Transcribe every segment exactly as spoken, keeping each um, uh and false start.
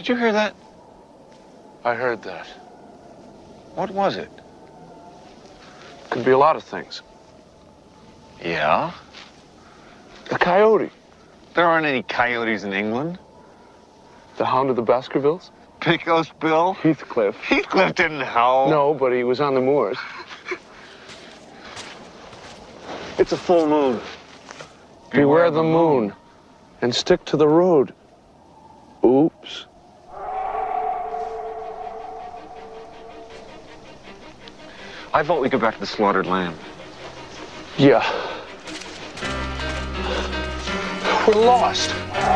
Did you hear that? I heard that. What was it? Could be a lot of things. Yeah? A coyote. There aren't any coyotes in England. The Hound of the Baskervilles? Pecos Bill? Heathcliff. Heathcliff didn't howl. No, but he was on the moors. It's a full moon. Beware the moon. And stick to the road. Oops. I vote we go back to the slaughtered lamb. Yeah. We're lost.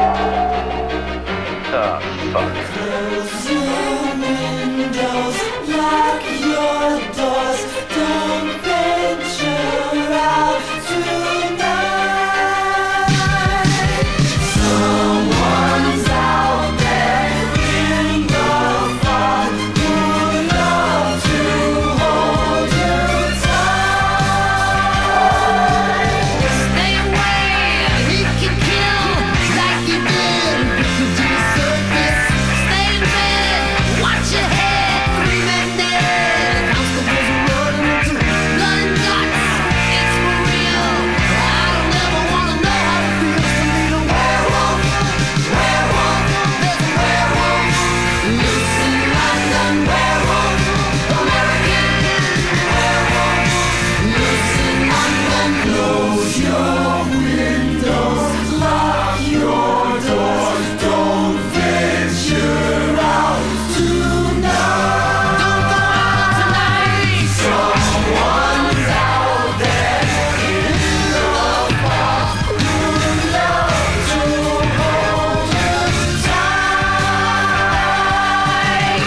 Oh, fuck. Close your windows, lock your doors, don't venture out tonight. Someone's out there in the fog who'd love to hold you tight. Stay away, he can kill like you did. You do circus, stay in bed, watch your head, three men dead. Constables are running into blood and guts. It's for real. I don't ever wanna know how it feels to meet a werewolf. Werewolf, there's a werewolf. Loose in London, werewolf. American werewolf. Loose in London. Close your windows, lock your doors, don't venture out tonight. Don't go out tonight. Someone's out there in the fog who'd love to hold you tight.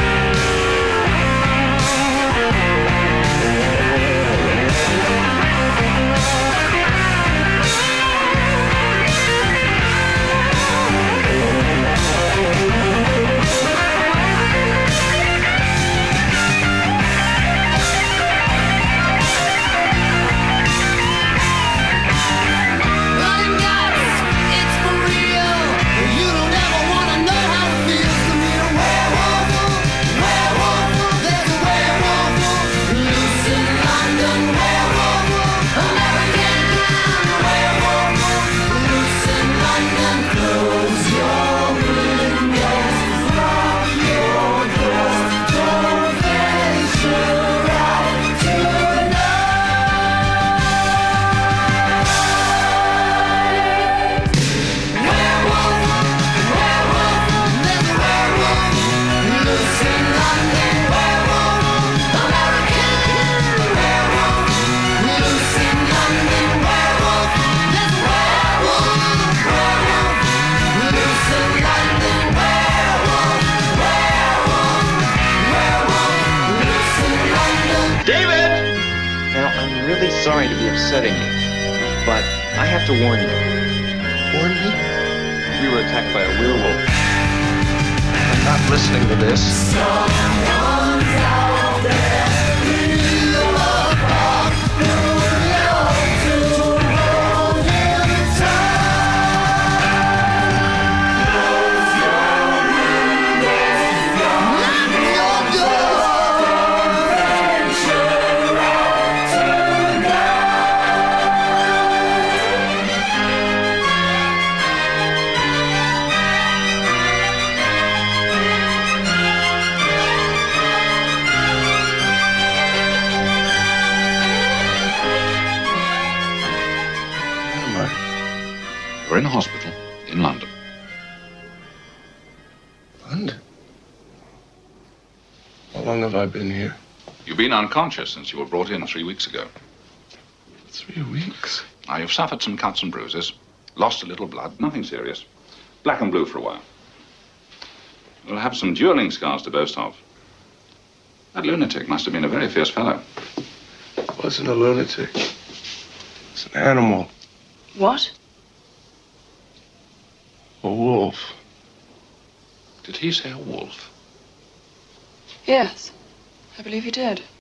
Blood and guts, it's for real. You don't ever wanna know how it feels to meet a werewolf. Werewolf, there's a werewolf. Loose in London, werewolf. American werewolf. Loose in London. Close your windows, lock your doors, don't venture out tonight. Werewolf, werewolf, there's a werewolf. Loose in London, werewolf. American werewolf. Loose in London, werewolf. There's a werewolf, werewolf. Loose in London, werewolf, werewolf, werewolf. Loose in London. David! Now, I'm really sorry to be upsetting you, but I have to warn you. Warn me? We were attacked by a werewolf. I'm not listening to this. Someone's out there in the fog who'd love to hold you tight. Close your windows, lock your doors, venture out tonight. You're in a hospital in London. London? How long have I been here? You've been unconscious since you were brought in three weeks ago. Three weeks. Now, you've suffered some cuts and bruises, lost a little blood, nothing serious. Black and blue for a while. You'll have some dueling scars to boast of. That lunatic must have been a very fierce fellow. It wasn't a lunatic. It's an animal. What? A wolf. Did he say a wolf? Yes, I believe he did.